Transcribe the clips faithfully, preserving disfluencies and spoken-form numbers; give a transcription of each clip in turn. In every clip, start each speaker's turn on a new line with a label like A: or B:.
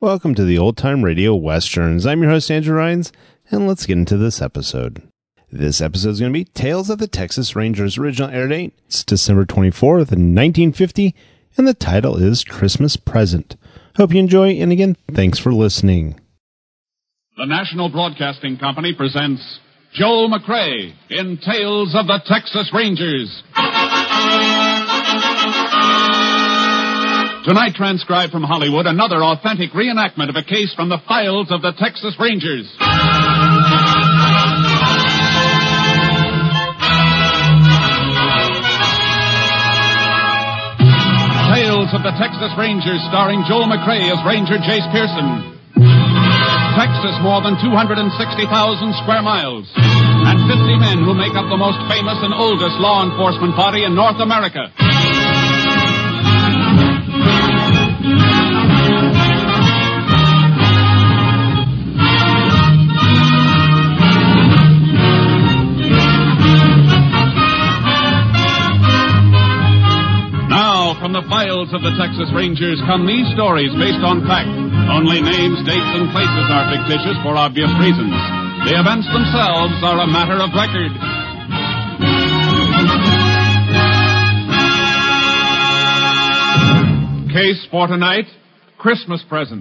A: Welcome to the Old Time Radio Westerns. I'm your host, Andrew Rhynes, and let's get into this episode. This episode is going to be Tales of the Texas Rangers. Original air date, it's December twenty-fourth, nineteen fifty, and the title is Christmas Present. Hope you enjoy, and again, thanks for listening.
B: The National Broadcasting Company presents Joel McCrea in Tales of the Texas Rangers. Tonight, transcribed from Hollywood, another authentic reenactment of a case from the files of the Texas Rangers. Tales of the Texas Rangers, starring Joel McCrea as Ranger Jace Pearson. Texas, more than two hundred sixty thousand square miles, and fifty men who make up the most famous and oldest law enforcement body in North America. From the files of the Texas Rangers come these stories based on fact. Only names, dates, and places are fictitious for obvious reasons. The events themselves are a matter of record. Case for tonight, Christmas Present.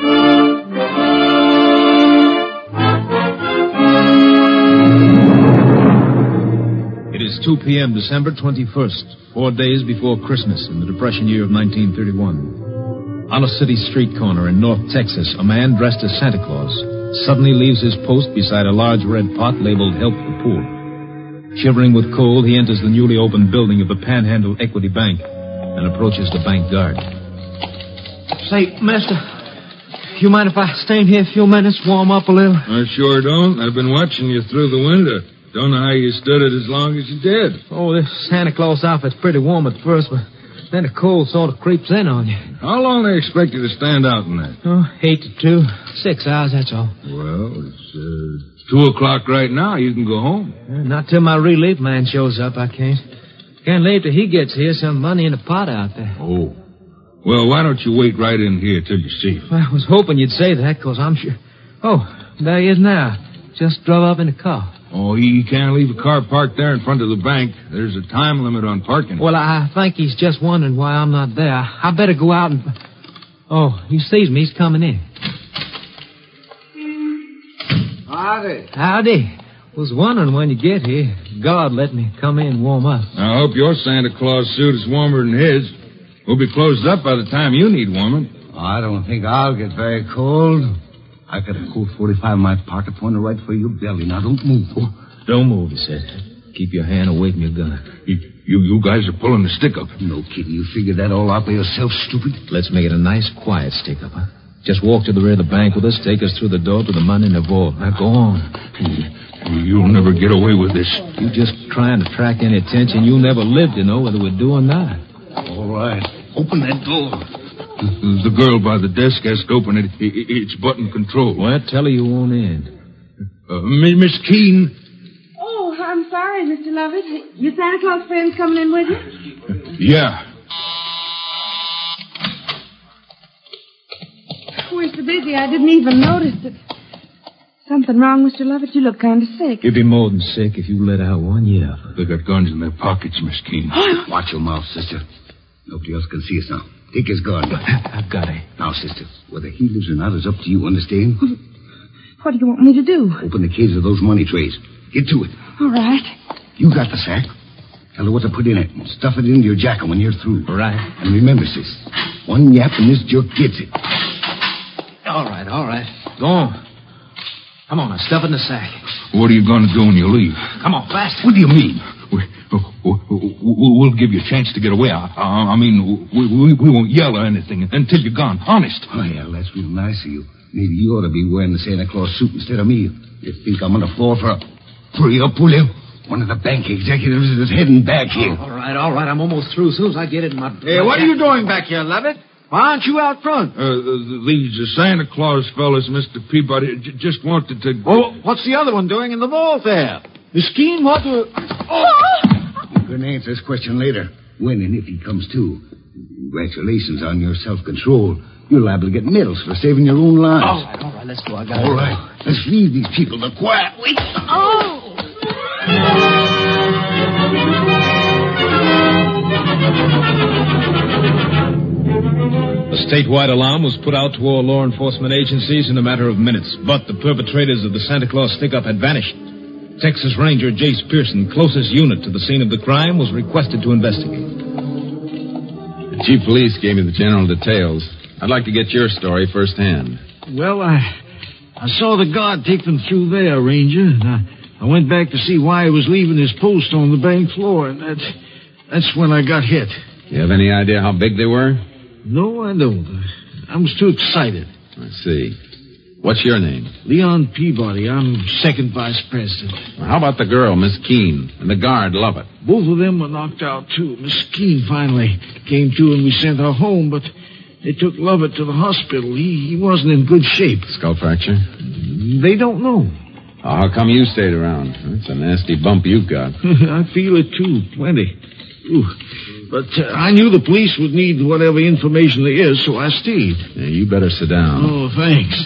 C: It is two p.m., December twenty-first, four days before Christmas in the Depression year of nineteen thirty-one. On a city street corner in North Texas, a man dressed as Santa Claus suddenly leaves his post beside a large red pot labeled Help the Poor. Shivering with cold, he enters the newly opened building of the Panhandle Equity Bank and approaches the bank guard.
D: Say, mister, you mind if I stay in here a few minutes, warm up a little?
E: I sure don't. I've been watching you through the window. Don't know how you stood it as long as you did.
D: Oh, this Santa Claus outfit's pretty warm at first, but then the cold sort of creeps in on you.
E: How long do they expect you to stand out in that?
D: Oh, eight to two. Six hours, that's all.
E: Well, it's uh, two o'clock right now. You can go home.
D: Uh, not till my relief man shows up, I can't. Can't leave till he gets here. Some money in the pot out there.
E: Oh. Well, why don't you wait right in here till you see him?
D: Well, I was hoping you'd say that, because I'm sure... Oh, there he is now. Just drove up in the car.
E: Oh, he can't leave a car parked there in front of the bank. There's a time limit on parking.
D: Well, I think he's just wondering why I'm not there. I better go out and... Oh, he sees me. He's coming in.
F: Howdy.
D: Howdy. Was wondering when you get here. God let me come in and warm up.
E: I hope your Santa Claus suit is warmer than his. We'll be closed up by the time you need warming.
F: I don't think I'll get very cold. I got a Colt forty-five in my pocket pointed right for your belly. Now, don't move.
C: Oh, don't move, he said. Keep your hand away from your gun.
E: You, you, you guys are pulling the stick up.
F: No kidding. You figured that all out by yourself, stupid?
C: Let's make it a nice, quiet stick up, huh? Just walk to the rear of the bank with us, take us through the door to the money in the vault. Now, go on.
E: You'll never get away with this.
C: You just trying to attract any attention. You never lived to know whether we're doing or not.
F: All right. Open that door.
E: The girl by the desk has to open it. It's button control.
C: Well, tell her you won't in.
E: Uh, Miss Keene.
G: Oh, I'm sorry, Mister Lovett. Your Santa Claus friend's coming in with you?
E: Yeah.
G: We're so busy, I didn't even notice it. Something wrong, Mister Lovett? You look kind of sick.
C: You'd be more than sick if you let out one yell.
E: They got guns in their pockets, Miss Keene.
F: Watch your mouth, sister. Nobody else can see us now. Take his gun.
C: I've got it.
F: Now, sister, whether he lives or not is up to you, understand?
G: What do you want me to do?
F: Open the cages of those money trays. Get to it.
G: All right.
F: You got the sack. Tell her what to put in it. And stuff it into your jacket when you're through.
C: Right.
F: And remember, sis, one yap and this jerk gets it.
D: All right, all right. Go on. Come on, now, stuff it in the sack.
E: What are you going to do when you leave?
D: Come on, fast.
F: What do you mean?
E: We, we'll give you a chance to get away. I, I mean, we, we, we won't yell or anything until you're gone. Honest.
F: Oh, yeah, that's real nice of you. Maybe you ought to be wearing the Santa Claus suit instead of me. You think I'm on the floor for a... Hurry up, will you? One of the bank executives is heading back here.
D: Oh, all right, all right. I'm almost through. As soon as I get it in my...
H: Hey, what are you doing back here, Lovett? Why aren't you out front?
E: Uh, these Santa Claus fellas, Mister Peabody, j- just wanted to...
H: Well, what's the other one doing in the vault there? Miss Keene, what the... Oh!
F: You can answer this question later. When and if he comes to. Congratulations on your self-control. You're liable to get medals for saving your own lives.
H: All right, all right, let's go. I got
F: All
H: it.
F: right. Let's leave these people to quiet. Wait.
G: Oh!
C: A statewide alarm was put out to all law enforcement agencies in a matter of minutes, but the perpetrators of the Santa Claus stick-up had vanished. Texas Ranger Jace Pearson, closest unit to the scene of the crime, was requested to investigate.
I: The chief of police gave me the general details. I'd like to get your story firsthand.
H: Well, I I saw the guard take them through there, Ranger, and I, I went back to see why he was leaving his post on the bank floor, and that, that's when I got hit.
I: You have any idea how big they were?
H: No, I don't. I was too excited.
I: I see. What's your name?
H: Leon Peabody. I'm second vice president.
I: Well, how about the girl, Miss Keene, and the guard, Lovett?
H: Both of them were knocked out, too. Miss Keene finally came to, and we sent her home, but they took Lovett to the hospital. He, he wasn't in good shape.
I: Skull fracture?
H: They don't know.
I: Oh, how come you stayed around? It's a nasty bump you've got.
H: I feel it, too. Plenty. Ooh. But uh, I knew the police would need whatever information there is, so I stayed.
I: Yeah, you better sit down.
H: Oh, thanks.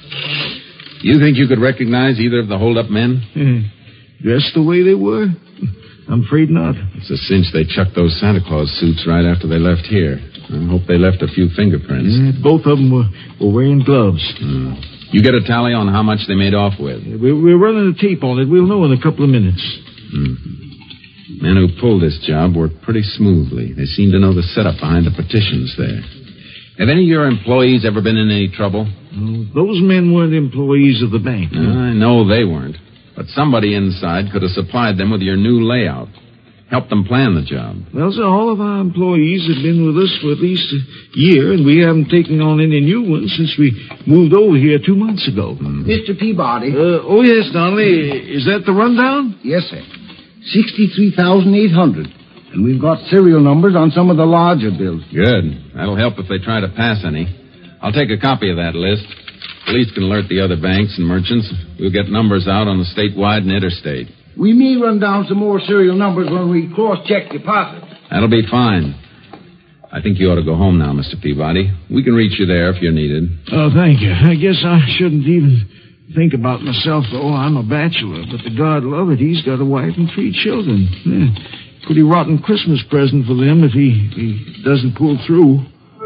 I: You think you could recognize either of the hold-up men?
H: Dressed the way they were? I'm afraid not.
I: It's a cinch they chucked those Santa Claus suits right after they left here. I hope they left a few fingerprints.
H: Yeah, both of them were, were wearing gloves.
I: Hmm. You get a tally on how much they made off with?
H: We're, we're running a tape on it. We'll know in a couple of minutes.
I: Mm-hmm. Men who pulled this job worked pretty smoothly. They seem to know the setup behind the partitions there. Have any of your employees ever been in any trouble?
H: No, those men weren't employees of the bank.
I: No, I know they weren't. But somebody inside could have supplied them with your new layout. Helped them plan the job.
H: Well, sir, all of our employees have been with us for at least a year, and we haven't taken on any new ones since we moved over here two months ago.
I: Mm.
F: Mister Peabody.
H: Uh, oh, yes, Donnelly. Is that the rundown?
F: Yes, sir. sixty-three thousand eight hundred. And we've got serial numbers on some of the larger bills.
I: Good. That'll help if they try to pass any. I'll take a copy of that list. Police can alert the other banks and merchants. We'll get numbers out on the statewide and interstate.
F: We may run down some more serial numbers when we cross-check deposits.
I: That'll be fine. I think you ought to go home now, Mister Peabody. We can reach you there if you're needed.
H: Oh, thank you. I guess I shouldn't even think about myself, though. I'm a bachelor, but the God love it, he's got a wife and three children. Yeah. Pretty rotten Christmas present for them if he, he doesn't pull through.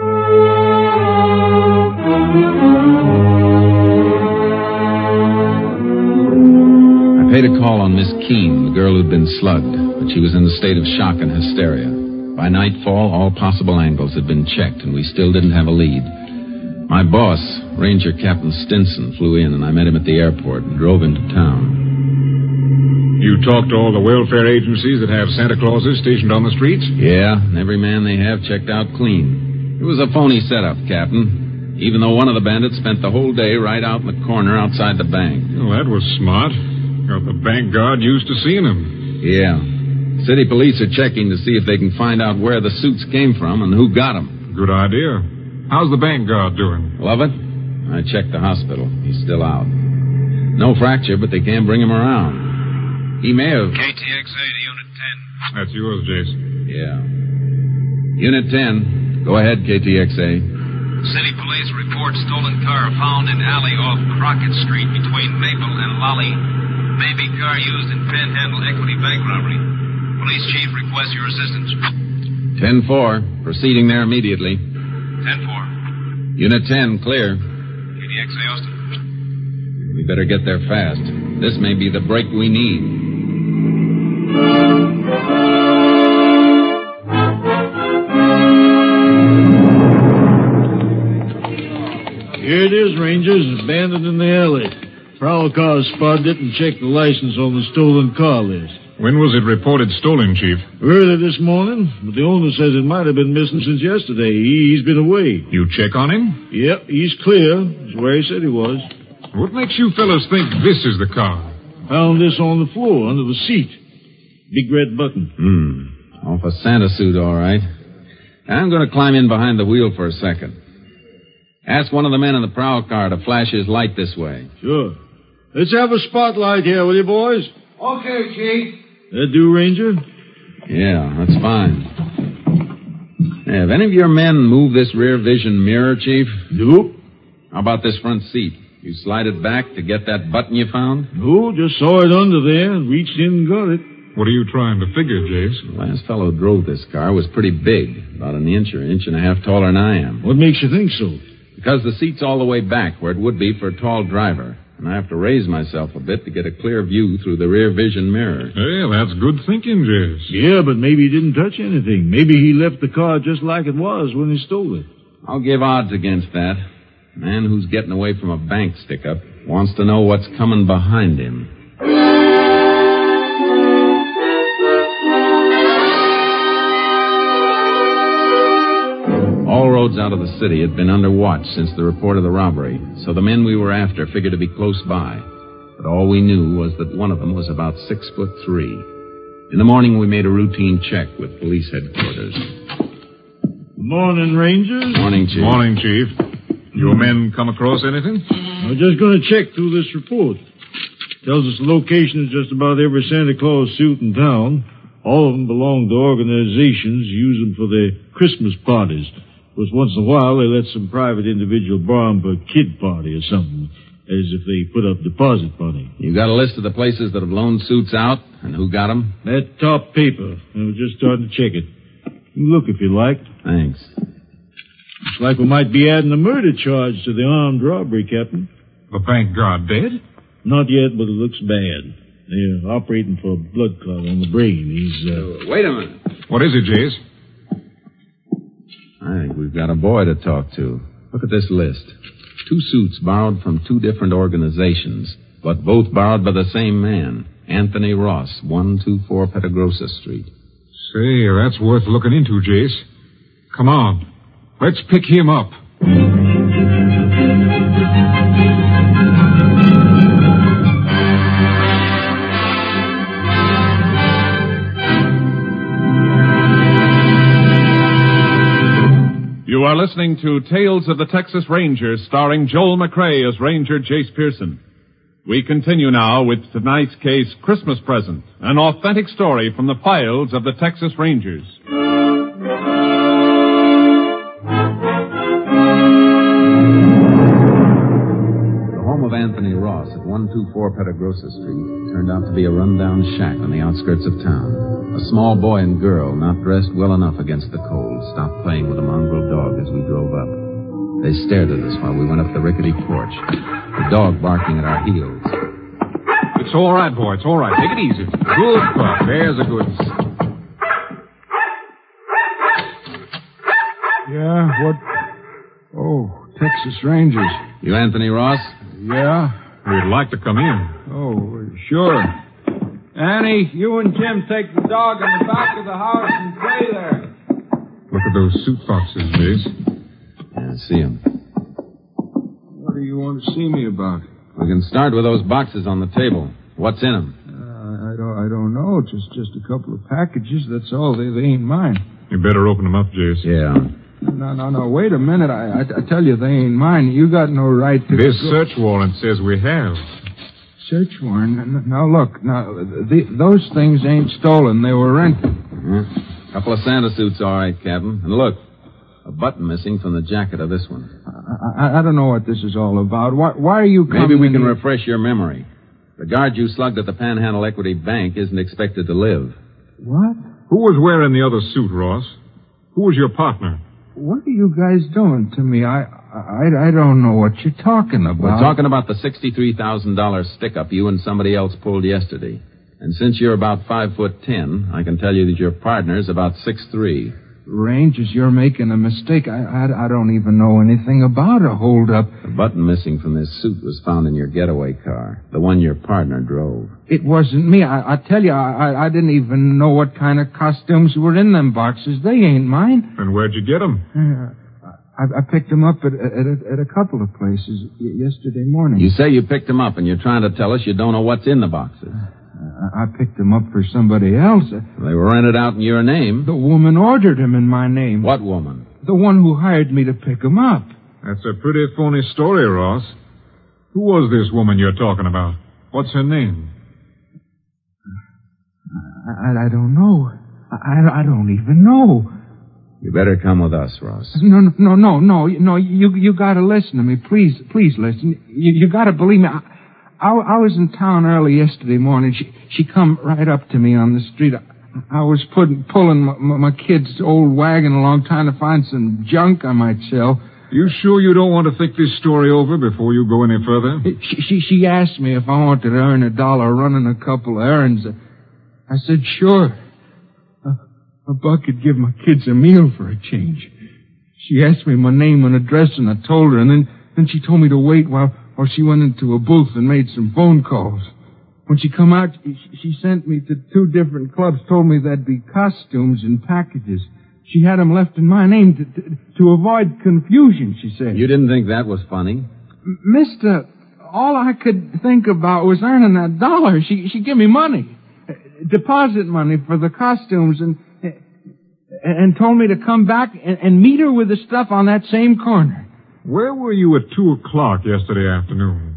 I: I paid a call on Miss Keene, the girl who'd been slugged, but she was in a state of shock and hysteria. By nightfall, all possible angles had been checked, and we still didn't have a lead. My boss, Ranger Captain Stinson, flew in, and I met him at the airport and drove into town.
E: You talked to all the welfare agencies that have Santa Clauses stationed on the streets?
I: Yeah, and every man they have checked out clean. It was a phony setup, Captain, even though one of the bandits spent the whole day right out in the corner outside the bank.
E: Well, that was smart. Got the bank guard used to seeing him.
I: Yeah. City police are checking to see if they can find out where the suits came from and who got them.
E: Good idea. How's the bank guard doing?
I: Lovett? I checked the hospital. He's still out. No fracture, but they can't bring him around. He may have...
J: K T X A to Unit ten.
E: That's yours, Jason.
I: Yeah. Unit ten. Go ahead, K T X A.
J: City police report stolen car found in alley off Crockett Street between Maple and Lolly. Maybe car used in Panhandle Equity Bank robbery. Police chief requests your assistance.
I: ten four. Proceeding there immediately.
J: ten four.
I: Unit ten, clear.
J: K T X A Austin.
I: We better get there fast. This may be the break we need.
H: Here it is, Rangers, abandoned in the alley. Prowl car spotted it and checked the license on the stolen car list.
E: When was it reported stolen, Chief?
H: Early this morning, but the owner says it might have been missing since yesterday. He, he's been away.
E: You check on him?
H: Yep, he's clear. That's where he said he was.
E: What makes you fellas think this is the car?
H: Found this on the floor, under the seat. Big red button.
I: Hmm. Off a Santa suit, all right. I'm going to climb in behind the wheel for a second. Ask one of the men in the prowl car to flash his light this way.
H: Sure. Let's have a spotlight here, will you, boys?
F: Okay, Chief.
H: That do, Ranger?
I: Yeah, that's fine. Have any of your men moved this rear vision mirror, Chief?
H: Nope.
I: How about this front seat? You slide it back to get that button you found?
H: No, just saw it under there and reached in and got it.
E: What are you trying to figure, Jace?
I: The last fellow who drove this car was pretty big, about an inch or inch and a half taller than I am.
H: What makes you think so?
I: Because the seat's all the way back where it would be for a tall driver, and I have to raise myself a bit to get a clear view through the rear vision mirror.
E: Hey, that's good thinking, Jace.
H: Yeah, but maybe he didn't touch anything. Maybe he left the car just like it was when he stole it.
I: I'll give odds against that. A man who's getting away from a bank stick-up wants to know what's coming behind him. All roads out of the city had been under watch since the report of the robbery, so the men we were after figured to be close by. But all we knew was that one of them was about six foot three. In the morning, we made a routine check with police headquarters.
H: Good morning, Rangers.
I: Morning, Chief.
E: Morning, Chief. Your men come across anything?
H: I was just going to check through this report. Tells us the location of just about every Santa Claus suit in town. All of them belong to organizations use them for their Christmas parties. Because once in a while they let some private individual borrow them for a kid party or something, as if they put up deposit money.
I: You got a list of the places that have loaned suits out and who got them?
H: That top paper. I was just starting to check it. You look if you like.
I: Thanks.
H: Looks like we might be adding a murder charge to the armed robbery, Captain.
E: The bank guard dead?
H: Not yet, but it looks bad. They're operating for a blood clot on the brain. He's, uh...
I: Wait a minute.
E: What is it, Jace?
I: I think we've got a boy to talk to. Look at this list. Two suits borrowed from two different organizations, but both borrowed by the same man, Anthony Ross, one two four Petagrosa Street.
E: Say, that's worth looking into, Jace. Come on. Let's pick him up.
B: You are listening to Tales of the Texas Rangers, starring Joel McCrea as Ranger Jace Pearson. We continue now with tonight's case, Christmas Present, an authentic story from the files of the Texas Rangers.
I: The home of Anthony Ross at one two four Petagrosa Street turned out to be a rundown shack on the outskirts of town. A small boy and girl, not dressed well enough against the cold, stopped playing with a mongrel dog as we drove up. They stared at us while we went up the rickety porch, the dog barking at our heels.
E: It's all right, boy. It's all right. Take it easy. Good pup. There's a good...
K: Yeah, what... Oh, Texas Rangers.
I: You Anthony Ross?
K: Yeah?
E: We'd like to come in.
K: Oh, sure. Annie, you and Jim take the dog in the back of the house and play there.
E: Look at those suit boxes, Jace.
I: Yeah, see them.
K: What do you want to see me about?
I: We can start with those boxes on the table. What's in them?
K: Uh, I don't I don't know. Just just a couple of packages, that's all. They, they ain't mine.
E: You better open them up, Jace.
I: Yeah.
K: No, no, no. Wait a minute. I, I, I tell you, they ain't mine. You got no right to...
E: This
K: go...
E: search warrant says we have.
K: Search warrant? Now, look. Now, the, those things ain't stolen. They were rented.
I: Uh-huh. Couple of Santa suits, all right, Captain. And look, a button missing from the jacket of this one.
K: I, I, I don't know what this is all about. Why, why are you coming...
I: Maybe we can
K: here?
I: refresh your memory. The guard you slugged at the Panhandle Equity Bank isn't expected to live.
K: What?
E: Who was wearing the other suit, Ross? Who was your partner?
K: What are you guys doing to me? I, I, I don't know what you're talking about.
I: We're talking about the sixty-three thousand dollars stick-up you and somebody else pulled yesterday. And since you're about five foot ten, I can tell you that your partner's about six three.
K: Rangers, you're making a mistake. I, I, I don't even know anything about a hold-up.
I: The button missing from this suit was found in your getaway car, the one your partner drove.
K: It wasn't me. I, I tell you, I, I didn't even know what kind of costumes were in them boxes. They ain't mine.
E: And where'd you get them?
K: Uh, I, I picked them up at, at, a, at a couple of places yesterday morning.
I: You say you picked them up, and you're trying to tell us you don't know what's in the boxes.
K: I picked them up for somebody else.
I: They were rented out in your name.
K: The woman ordered them in my name.
I: What woman?
K: The one who hired me to pick them up.
E: That's a pretty phony story, Ross. Who was this woman you're talking about? What's her name?
K: I, I don't know. I, I don't even know.
I: You better come with us, Ross.
K: No, no, no, no, no, no. You you gotta listen to me, please, please listen. You you gotta believe me. I, I, I was in town early yesterday morning. She she come right up to me on the street. I, I was putting pulling my, my, my kid's old wagon along, trying to find some junk I might sell.
L: You sure you don't want to think this story over before you go any further?
K: She she, she asked me if I wanted to earn a dollar running a couple of errands. I said sure. A buck could give my kids a meal for a change. She asked me my name and address, and I told her, and then, then she told me to wait while, while she went into a booth and made some phone calls. When she come out, she, she sent me to two different clubs, told me there'd be costumes and packages. She had them left in my name to, to, to avoid confusion, she said.
I: You didn't think that was funny?
K: Mister, all I could think about was earning that dollar. She, she gave me money, deposit money for the costumes, and... and told me to come back and, and meet her with the stuff on that same corner.
L: Where were you at two o'clock yesterday afternoon?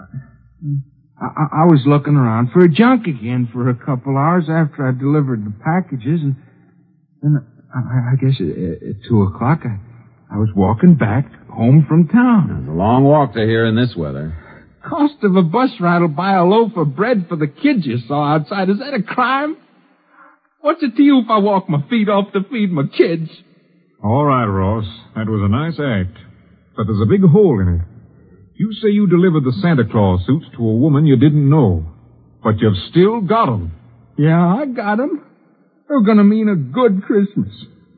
K: I, I was looking around for a junk again for a couple hours after I delivered the packages, and then I, I guess at, at two o'clock I, I was walking back home from town.
I: It's a long walk to here in this weather.
K: Cost of a bus ride will buy a loaf of bread for the kids you saw outside. Is that a crime? What's it to you if I walk my feet off to feed my kids?
L: All right, Ross. That was a nice act. But there's a big hole in it. You say you delivered the Santa Claus suits to a woman you didn't know. But you've still got 'em.
K: Yeah, I got 'em. They're going to mean a good Christmas.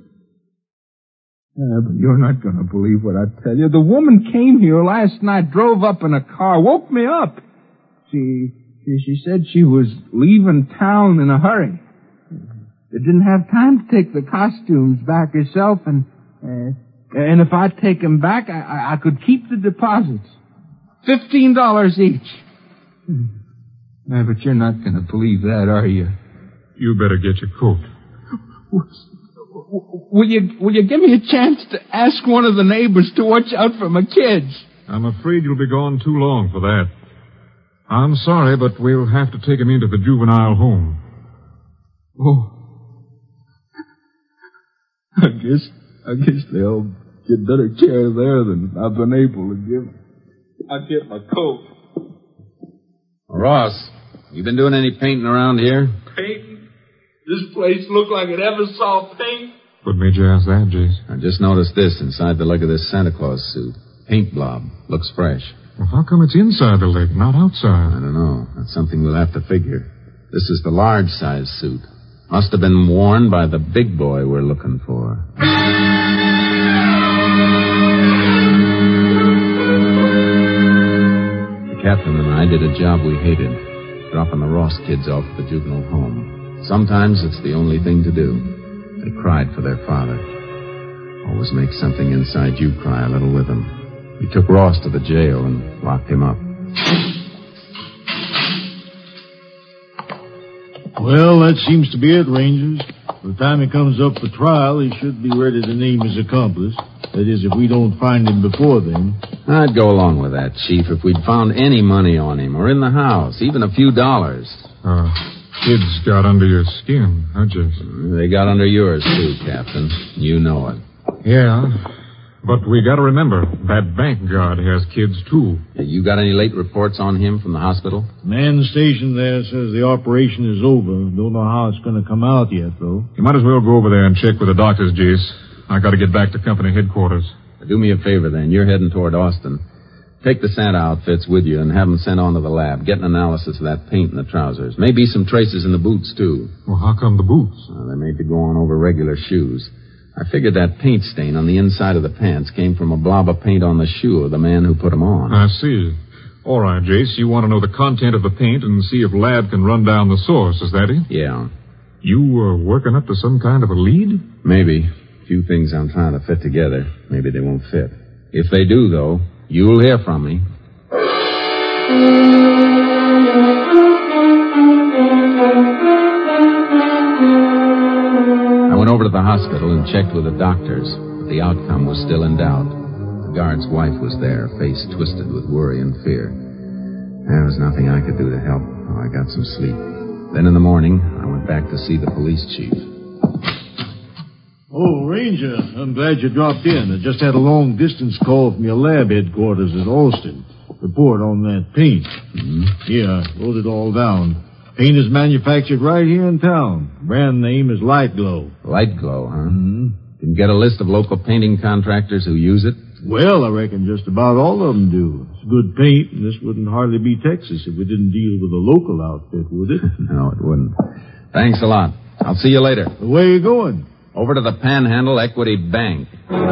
K: Yeah, but you're not going to believe what I tell you. The woman came here last night, drove up in a car, woke me up. She, she, she said she was leaving town in a hurry. They didn't have time to take the costumes back herself, and uh, and if I take them back, I, I, I could keep the deposits. Fifteen dollars each. Yeah, but you're not going to believe that, are you?
L: You better get your coat.
K: Will you, will you give me a chance to ask one of the neighbors to watch out for my kids?
L: I'm afraid you'll be gone too long for that. I'm sorry, but we'll have to take him into the juvenile home.
K: Oh. I guess, I guess they'll get better care there than I've been able to give. I'll get my coat.
I: Ross, you been doing any painting around here?
K: Painting? This place looked like it ever saw paint.
L: What made you ask that, Jace?
I: I just noticed this inside the leg of this Santa Claus suit. Paint blob. Looks fresh.
L: Well, how come it's inside the leg, not outside?
I: I don't know. That's something we'll have to figure. This is the large size suit. Must have been worn by the big boy we're looking for. The captain and I did a job we hated, dropping the Ross kids off at the juvenile home. Sometimes it's the only thing to do. They cried for their father. Always make something inside you cry a little with them. We took Ross to the jail and locked him up.
H: Well, that seems to be it, Rangers. By the time he comes up for trial, he should be ready to name his accomplice. That is, if we don't find him before then.
I: I'd go along with that, Chief, if we'd found any money on him, or in the house, even a few dollars.
L: Uh, kids got under your skin, huh, Jason?
I: They got under yours, too, Captain. You know it.
L: Yeah, but we gotta remember, that bank guard has kids, too.
I: You got any late reports on him from the hospital?
H: Man stationed there says the operation is over. Don't know how it's going to come out yet, though.
L: You might as well go over there and check with the doctors, Jace. I gotta get back to company headquarters.
I: Do me a favor, then. You're heading toward Austin. Take the Santa outfits with you and have them sent on to the lab. Get an analysis of that paint in the trousers. Maybe some traces in the boots, too.
L: Well, how come the boots?
I: Well, they're made to go on over regular shoes. I figured that paint stain on the inside of the pants came from a blob of paint on the shoe of the man who put them on.
L: I see. All right, Jace, you want to know the content of the paint and see if Lab can run down the source, is that it?
I: Yeah.
L: You uh, working up to some kind of a lead?
I: Maybe. A few things I'm trying to fit together. Maybe they won't fit. If they do, though, you'll hear from me. I went over to the hospital and checked with the doctors, but the outcome was still in doubt. The guard's wife was there, face twisted with worry and fear. There was nothing I could do to help. Oh, I got some sleep. Then in the morning, I went back to see the police chief.
H: Oh, Ranger, I'm glad you dropped in. I just had a long-distance call from your lab headquarters at Alston. Report on that paint.
I: Mm-hmm.
H: Here, I wrote it all down. Paint is manufactured right here in town. Brand name is Light Glow.
I: Light Glow, huh?
H: Mm-hmm.
I: Can you get a list of local painting contractors who use it?
H: Well, I reckon just about all of them do. It's good paint, and this wouldn't hardly be Texas if we didn't deal with a local outfit, would it?
I: No, it wouldn't. Thanks a lot. I'll see you later.
H: Where are you going?
I: Over to the Panhandle Equity Bank.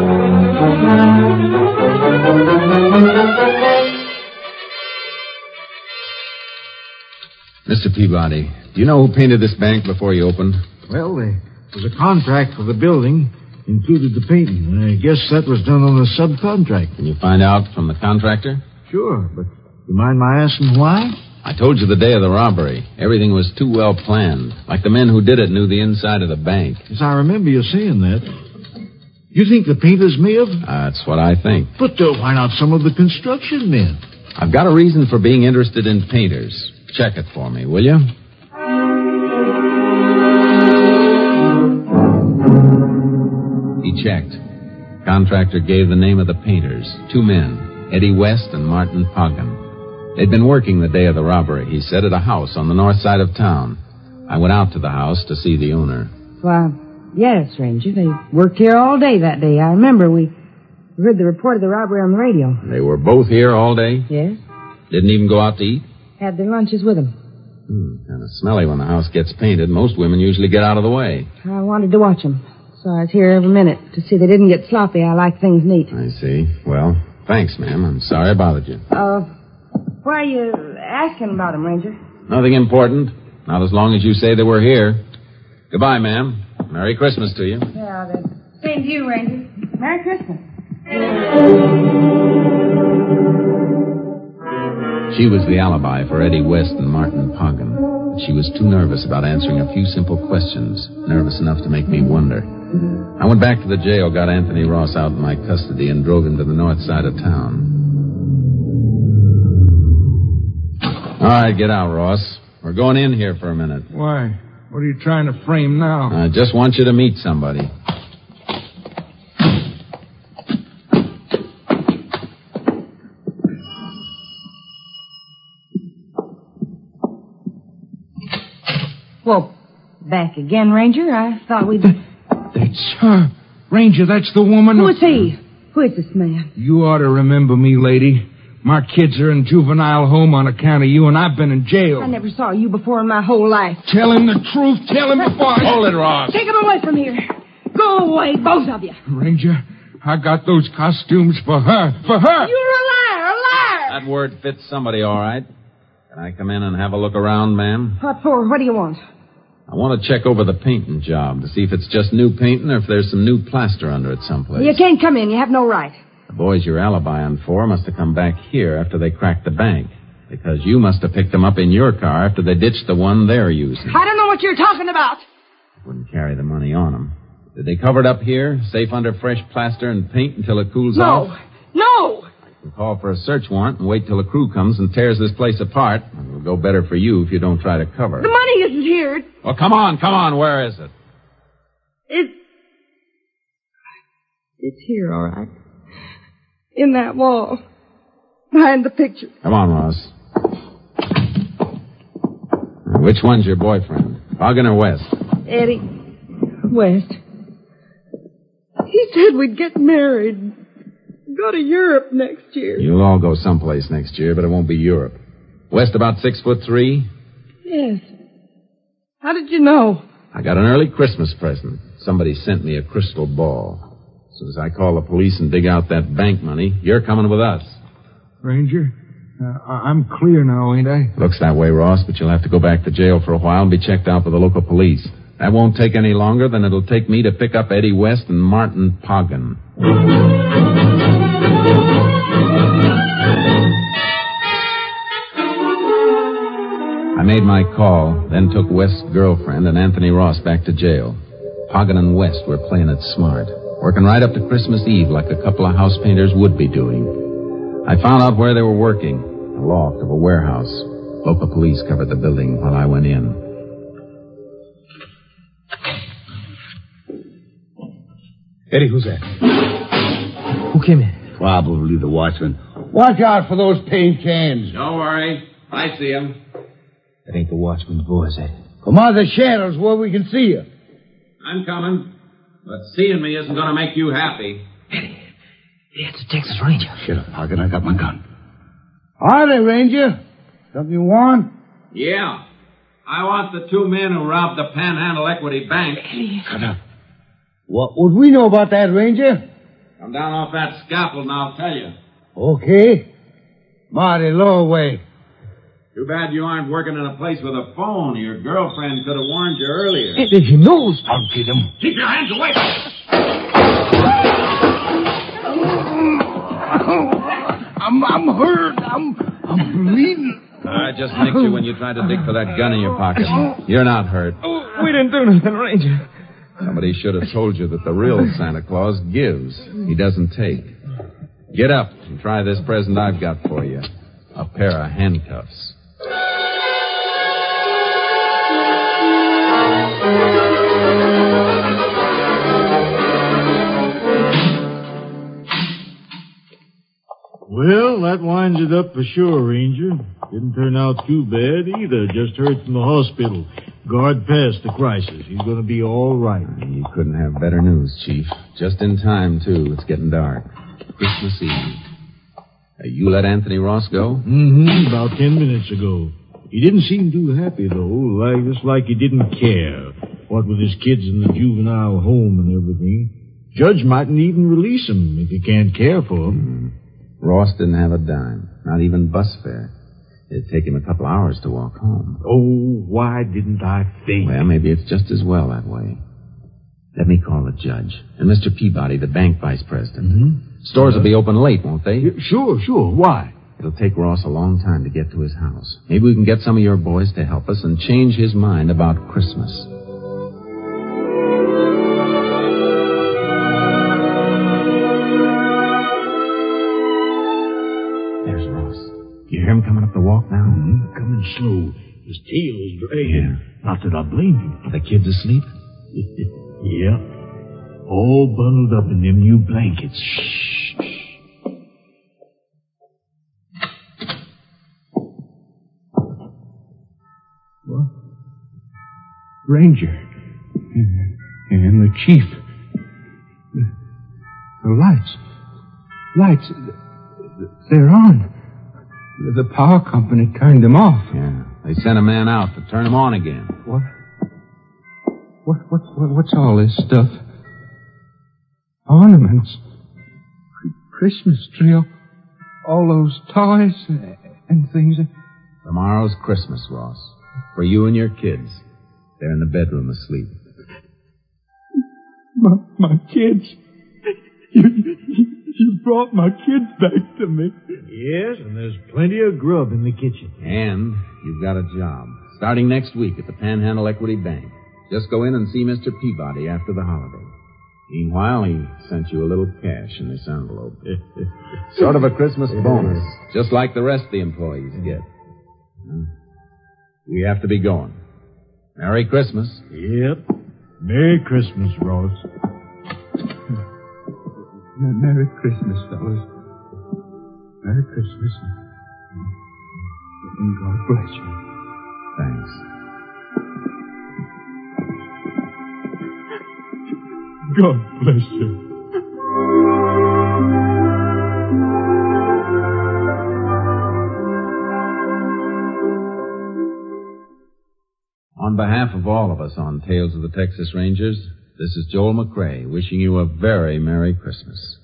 I: Mister Peabody, do you know who painted this bank before you opened?
H: Well, there was a contract for the building, included the painting. I guess that was done on a subcontract.
I: Can you find out from the contractor?
H: Sure, but you mind my asking why?
I: I told you the day of the robbery. Everything was too well planned. Like the men who did it knew the inside of the bank.
H: Yes, I remember you saying that. You think the painters may have?
I: That's what I think.
H: But uh, why not some of the construction men?
I: I've got a reason for being interested in painters. Check it for me, will you? He checked. Contractor gave the name of the painters. Two men, Eddie West and Martin Poggin. They'd been working the day of the robbery, he said, at a house on the north side of town. I went out to the house to see the owner.
G: Why, yes, Ranger. They worked here all day that day. I remember we heard the report of the robbery on the radio.
I: They were both here all day?
G: Yes.
I: Didn't even go out to eat?
G: Had their lunches with them.
I: Hmm, kind of smelly when the house gets painted. Most women usually get out of the way.
G: I wanted to watch them, so I was here every minute to see they didn't get sloppy. I like things neat.
I: I see. Well, thanks, ma'am. I'm sorry I bothered you.
G: Uh, why are you asking about them, Ranger?
I: Nothing important. Not as long as you say they were here. Goodbye, ma'am. Merry Christmas to you.
G: Yeah, the same to you, Ranger. Merry Christmas.
I: She was the alibi for Eddie West and Martin Poggin. She was too nervous about answering a few simple questions, nervous enough to make me wonder. I went back to the jail, got Anthony Ross out in my custody, and drove him to the north side of town. All right, get out, Ross. We're going in here for a minute.
K: Why? What are you trying to frame now?
I: I just want you to meet somebody.
G: Well, back again, Ranger. I thought we'd...
K: That's her. Ranger, that's the woman...
G: Who is he? Who is this man?
K: You ought to remember me, lady. My kids are in juvenile home on account of you, and I've been in jail.
G: I never saw you before in my whole life.
K: Tell him the truth. Tell him before I...
I: Hold it, Ross.
G: Take him away from here. Go away, both of you.
K: Ranger, I got those costumes for her. For her.
G: You're a liar, a liar.
I: That word fits somebody all right. Can I come in and have a look around, ma'am?
G: What for? What do you want?
I: I want to check over the painting job to see if it's just new painting or if there's some new plaster under it someplace.
G: You can't come in. You have no right.
I: The boys you're alibying for must have come back here after they cracked the bank, because you must have picked them up in your car after they ditched the one they're using.
G: I don't know what you're talking about.
I: Wouldn't carry the money on them. Did they cover it up here, safe under fresh plaster and paint until it cools
G: no.
I: off?
G: No! No!
I: We'll call for a search warrant and wait till a crew comes and tears this place apart. It'll go better for you if you don't try to cover it.
G: The money isn't here.
I: Well, come on, come on. Where is it?
G: It's... It's here, all right. In that wall. Behind the picture.
I: Come on, Ross. Now, which one's your boyfriend? Poggin or West?
G: Eddie. West. He said we'd get married. Go to Europe next year.
I: You'll all go someplace next year, but it won't be Europe. West about six foot three?
G: Yes. How did you know?
I: I got an early Christmas present. Somebody sent me a crystal ball. As soon as I call the police and dig out that bank money, you're coming with us.
K: Ranger, uh, I'm clear now, ain't I?
I: Looks that way, Ross, but you'll have to go back to jail for a while and be checked out by the local police. That won't take any longer than it'll take me to pick up Eddie West and Martin Poggin. I made my call, then took West's girlfriend and Anthony Ross back to jail. Poggin and West were playing it smart, working right up to Christmas Eve like a couple of house painters would be doing. I found out where they were working, the loft of a warehouse. Local police covered the building while I went in.
C: Eddie, who's that?
D: Who came in?
F: Probably the watchman. Watch out for those paint cans.
J: Don't worry. I see him.
C: That ain't the watchman's voice, Eddie.
F: Come out of the shadows where we can see you.
J: I'm coming. But seeing me isn't going to make you happy.
D: Eddie, it's a Texas Ranger.
F: Shut up, Pocket. I got my gun. Howdy, Ranger. Something you want?
J: Yeah. I want the two men who robbed the Panhandle Equity Bank.
F: Shut up. What would we know about that, Ranger?
J: Come down off that scaffold and I'll tell you.
F: Okay. Marty, lower way.
J: Too bad you aren't working in a place with a phone. Your girlfriend could have warned you earlier.
D: Eddie, he knows.
F: I'll get him.
J: Keep your hands away.
F: I'm, I'm hurt. I'm, I'm bleeding.
I: I just nicked you when you tried to dig for that gun in your pocket. You're not hurt.
D: We didn't do nothing, Ranger.
I: Somebody should have told you that the real Santa Claus gives. He doesn't take. Get up and try this present I've got for you. A pair of handcuffs.
H: Well, that winds it up for sure, Ranger. Didn't turn out too bad either. Just heard from the hospital. Guard passed the crisis. He's going to be all right.
I: You couldn't have better news, Chief. Just in time, too. It's getting dark. Christmas Eve. Uh, you let Anthony Ross go?
H: Mm-hmm, about ten minutes ago. He didn't seem too happy, though. Like, just like he didn't care. What with his kids in the juvenile home and everything. Judge mightn't even release him if he can't care for him.
I: Mm. Ross didn't have a dime. Not even bus fare. It'd take him a couple hours to walk home.
H: Oh, why didn't I think?
I: Well, maybe it's just as well that way. Let me call the judge. And Mister Peabody, the bank vice president.
H: Mm-hmm.
I: Stores will be open late, won't they?
H: Yeah, sure, sure. Why?
I: It'll take Ross a long time to get to his house. Maybe we can get some of your boys to help us and change his mind about Christmas. There's Ross. You hear him coming up the walk now?
H: Mm-hmm. Coming slow. His tail is dragging. Yeah. Not that I blame him.
I: The kid's asleep?
H: Yeah. All bundled up in them new blankets. Shh.
K: What? Ranger. And the chief. The, the lights. Lights. They're on. The power company turned them off.
I: Yeah. They sent a man out to turn them on again.
K: What? What, what, what, what's all this stuff? Ornaments. Christmas tree. All those toys and things.
I: Tomorrow's Christmas, Ross. For you and your kids. They're in the bedroom asleep.
K: My, my kids. You, you, you brought my kids back to me.
H: Yes, and there's plenty of grub in the kitchen.
I: And you've got a job. Starting next week at the Panhandle Equity Bank. Just go in and see Mister Peabody after the holiday. Meanwhile, he sent you a little cash in this envelope. Sort of a Christmas bonus, just like the rest of the employees get. We have to be going. Merry Christmas.
H: Yep. Merry Christmas, Ross.
K: Merry Christmas, fellas. Merry Christmas. And God bless you.
I: Thanks.
K: God bless you.
I: On behalf of all of us on Tales of the Texas Rangers, this is Joel McCrae wishing you a very Merry Christmas.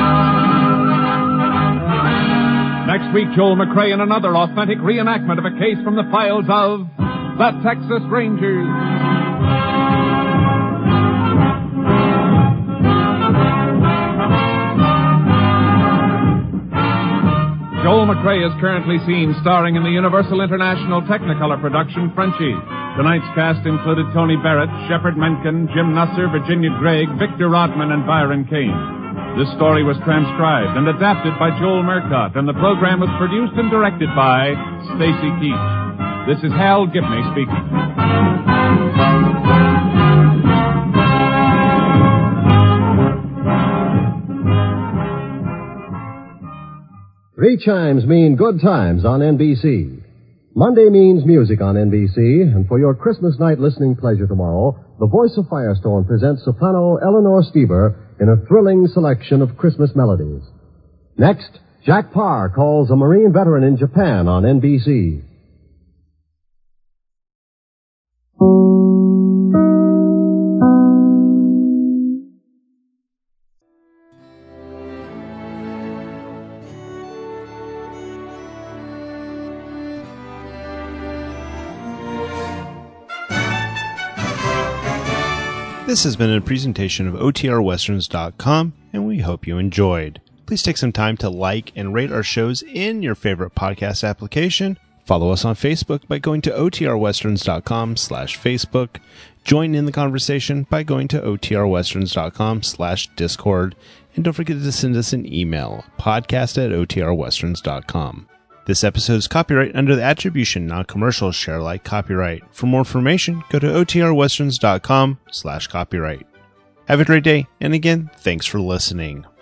B: Next week, Joel McCrae in another authentic reenactment of a case from the files of the Texas Rangers. Joel McCrae is currently seen starring in the Universal International Technicolor production Frenchie. Tonight's cast included Tony Barrett, Shepard Menken, Jim Nusser, Virginia Gregg, Victor Rodman, and Byron Kane. This story was transcribed and adapted by Joel Murcott, and the program was produced and directed by Stacy Keach. This is Hal Gibney speaking.
M: Three chimes mean good times on N B C. Monday means music on N B C, and for your Christmas night listening pleasure tomorrow, the Voice of Firestone presents soprano Eleanor Stieber in a thrilling selection of Christmas melodies. Next, Jack Parr calls a Marine veteran in Japan on N B C.
A: This has been a presentation of O T R Westerns dot com, and we hope you enjoyed. Please take some time to like and rate our shows in your favorite podcast application. Follow us on Facebook by going to O T R Westerns dot com slash Facebook. Join in the conversation by going to O T R Westerns dot com slash Discord. And don't forget to send us an email, podcast at O T R Westerns dot com. This episode is copyright under the Attribution Non-Commercial Share Alike copyright. For more information, go to O T R Westerns dot com slash copyright. Have a great day, and again, thanks for listening.